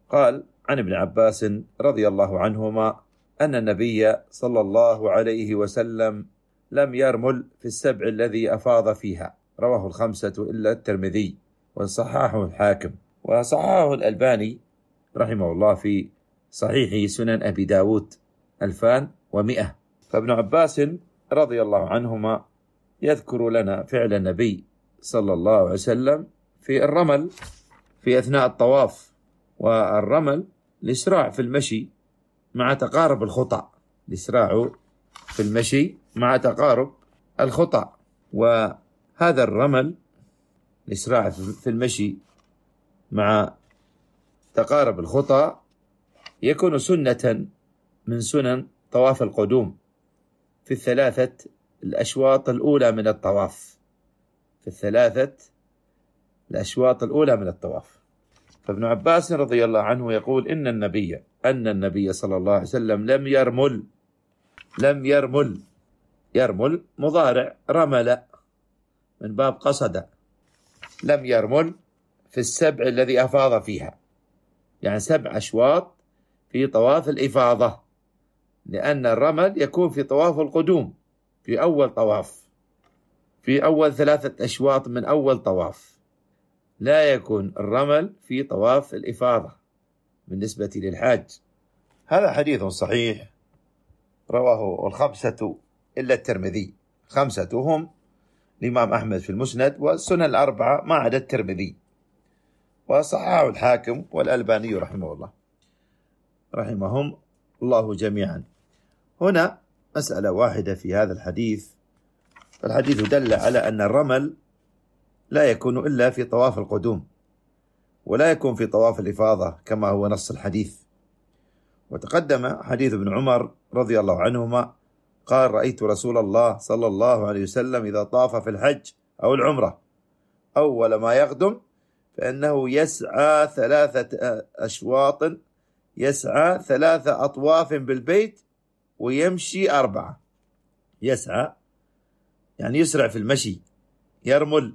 قال عن ابن عباس رضي الله عنهما أن النبي صلى الله عليه وسلم لم يرمل في السبع الذي أفاض فيها، رواه الخمسة إلا الترمذي، وصححه الحاكم، وصححه الألباني رحمه الله في صحيح سنن أبي داود 2100. فابن عباس رضي الله عنهما يذكر لنا فعل النبي صلى الله عليه وسلم في الرمل في أثناء الطواف. والرمل الإسراع في المشي مع تقارب الخطى، الإسراع في المشي مع تقارب الخطى. وهذا الرمل الإسراع في المشي مع تقارب الخطى يكون سنة من سنن طواف القدوم في الثلاثة الأشواط الأولى من الطواف، في الثلاثة الأشواط الأولى من الطواف. فابن عباس رضي الله عنه يقول أن النبي صلى الله عليه وسلم لم يرمل مضارع رمل من باب قصد، لم يرمل في السبع الذي أفاض فيها، يعني 7 أشواط في طواف الإفاضة، لأن الرمل يكون في طواف القدوم في أول طواف، في أول 3 أشواط من أول طواف. لا يكون الرمل في طواف الإفاضة بالنسبة للحاج. هذا حديث صحيح رواه الخمسة إلا الترمذي، 5 هم الإمام أحمد في المسند، والسنن 4 ما عدا الترمذي، وصححه الحاكم والألباني رحمهم الله جميعا. هنا مسألة واحدة في هذا الحديث. الحديث دل على أن الرمل لا يكون إلا في طواف القدوم، ولا يكون في طواف الإفاضة كما هو نص الحديث. وتقدم حديث ابن عمر رضي الله عنهما قال: رأيت رسول الله صلى الله عليه وسلم إذا طاف في الحج أو العمرة أول ما يقدم فإنه يسعى 3 أشواط، يسعى 3 أطواف بالبيت ويمشي 4. يسعى يعني يسرع في المشي، يرمل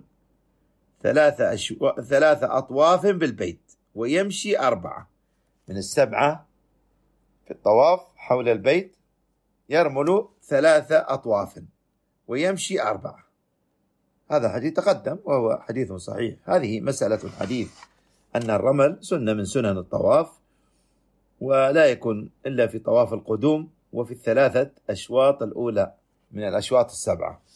3 أطواف بالبيت ويمشي 4. من 7 في الطواف حول البيت يرمل 3 أطواف ويمشي 4. هذا حديث تقدم وهو حديث صحيح. هذه مسألة الحديث، أن الرمل سنة من سنن الطواف، ولا يكون إلا في طواف القدوم وفي 3 أشواط الأولى من الأشواط 7.